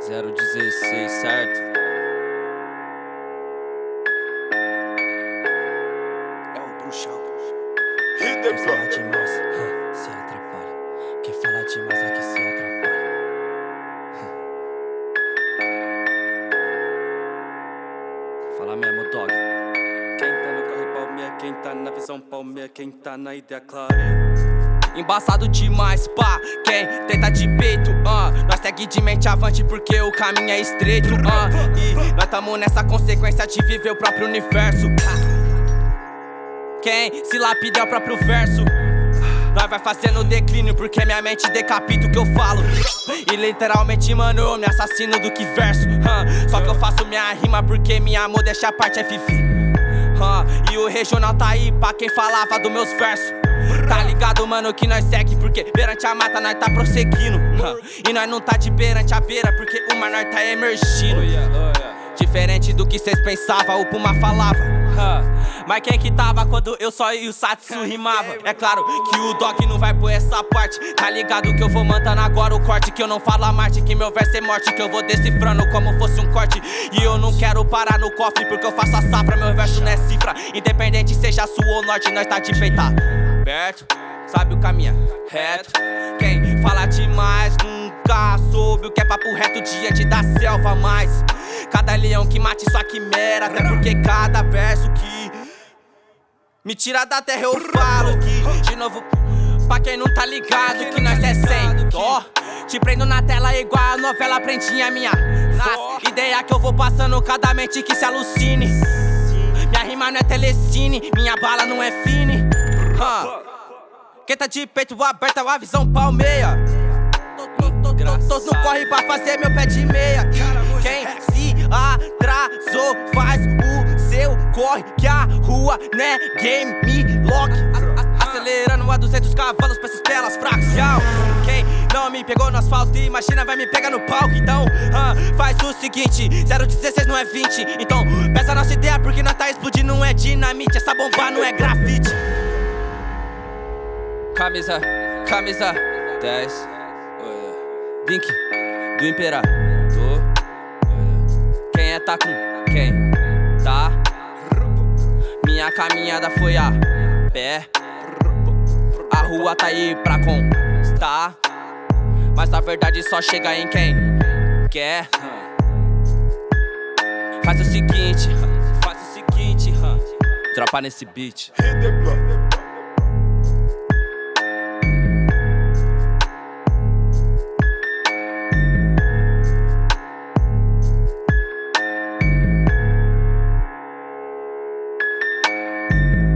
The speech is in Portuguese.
016, certo? É o bruxão. Quem fala demais, se atrapalha. Quem fala demais aqui se atrapalha. Fala mesmo, dog. Quem tá no corre palmeia, quem tá na visão palmeia, quem tá na ideia clara. Embaçado demais, pá, quem tenta de peito, nós segue de mente avante porque o caminho é estreito, e nós tamo nessa consequência de viver o próprio universo. Quem se lapida é o próprio verso. Nós vai fazendo declínio porque minha mente decapita o que eu falo. E literalmente, mano, eu me assassino do que verso. Só que eu faço minha rima porque minha amor deixa a parte é fifi. E o regional tá aí pra quem falava dos meus versos. Tá ligado, mano, que nós segue porque perante a mata nós tá prosseguindo. E nós não tá de perante a beira porque o mar nós tá emergindo. Diferente do que cês pensavam, o Puma falava. Mas quem que tava quando eu só e o Satsu rimava? É claro que o Dog não vai por essa parte. Tá ligado que eu vou mandando agora o corte. Que eu não falo a Marte, que meu verso é morte. Que eu vou decifrando como fosse um corte. E eu não quero parar no cofre porque eu faço a safra. Meu verso não é cifra, independente seja sul ou norte. Nós tá de peitar perto, sabe o caminho reto. Quem fala demais nunca soube o que é papo reto diante da selva. Mas cada leão que mate sua quimera. Até porque cada verso que me tira da terra eu falo que, de novo, pra quem não tá ligado, que nós é 100. Te prendo na tela igual a novela prendinha minha. Nas ideia que eu vou passando, cada mente que se alucine. Minha rima não é telecine, minha bala não é fine. Quem tá de peito aberto é a visão palmeia. Todos não corre pra fazer meu pé de meia. E quem se atrasou faz o seu corre, que a rua né game lock. Acelerando a 200 cavalos pra esses pelas fracos. Quem não me pegou no asfalto, imagina vai me pegar no palco. Então faz o seguinte, 016 não é 20. Então peça a nossa ideia porque nós tá explodindo, não é dinamite. Essa bomba não é grafite. Camisa 10 Vink do Imperador. Quem é tá com quem? Tá? Minha caminhada foi a pé. A rua tá aí pra constar. Mas a verdade só chega em quem quer. Faz o seguinte, dropa nesse beat.